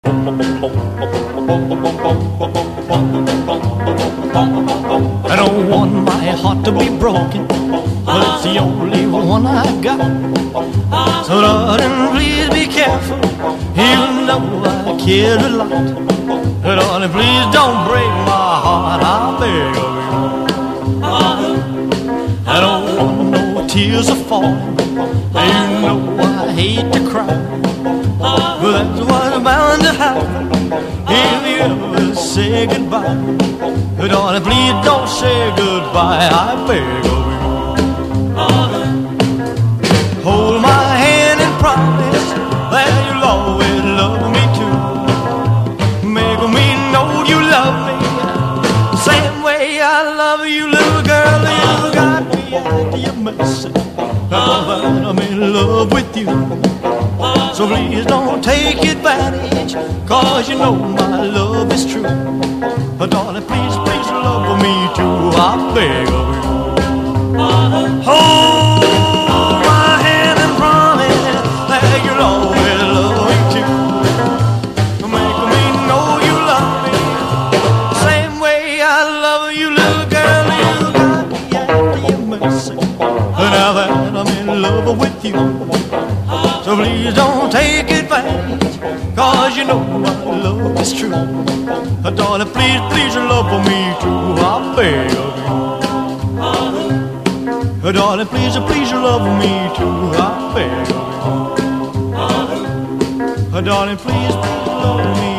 I don't want my heart to be broken, but it's the only one I got. So darling, please be careful. You know I care a lot. Darling, please don't break my heart, I beg of you. I don't want no tears of falling. You know I hate to cry, but that's what's bound to happen if you ever say goodbye. Darling, please don't say goodbye, I beg of you. Hold my hand and promise that you'll always love me too. Make me know you love me the same way I love you, little girl. You got me at your mercy. I'm in love with you. So please don't take advantage, 'cause you know my love is true. But darling, please, please love me too, I beg of you. Hold my hand and promise that you'll always love me too. Make me know you love me the same way I love you, little girl. You got me after your mercy. Now that I'm in love with you, so please don't take advantage, 'cause you know my love is true. Darling, please, please love me too, I beg of you. Darling, please, please love me too, I beg of you. Darling, please, please love me